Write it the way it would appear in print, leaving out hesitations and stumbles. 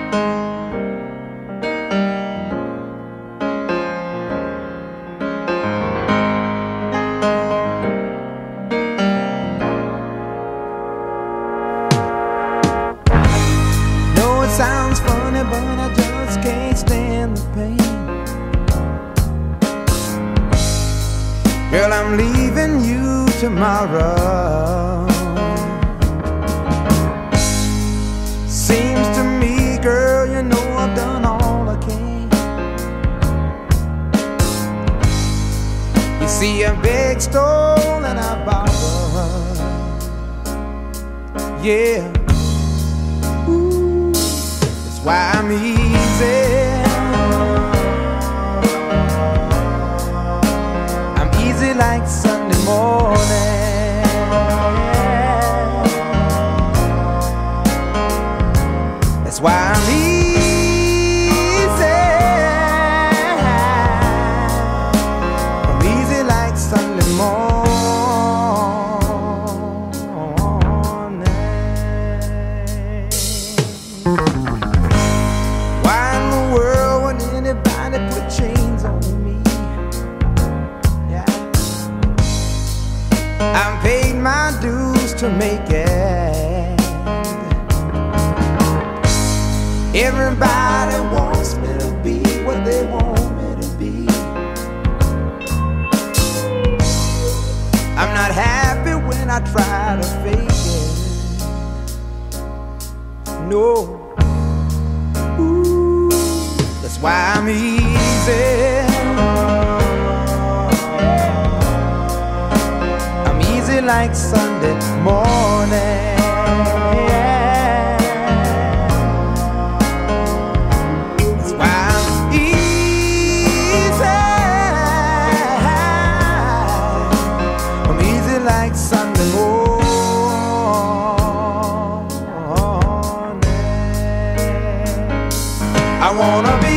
Sounds funny, but I just can't stand the pain. Girl, I'm leaving you tomorrow. Seems to me, girl, you know I've done all I can. You see, I beg, stole, and I borrowed. Yeah. Why I'm easy. I'm easy like Sunday morning. That's why I'm easy. I'm easy like Sunday morning. Put chains on me. Yeah. I've paid my dues to make it. Everybody wants me to be what they want me to be. I'm not happy when I try to fake it. No. That's why I'm easy. I'm easy like Sunday morning. That's why I'm easy. I'm easy like Sunday morning. I wanna be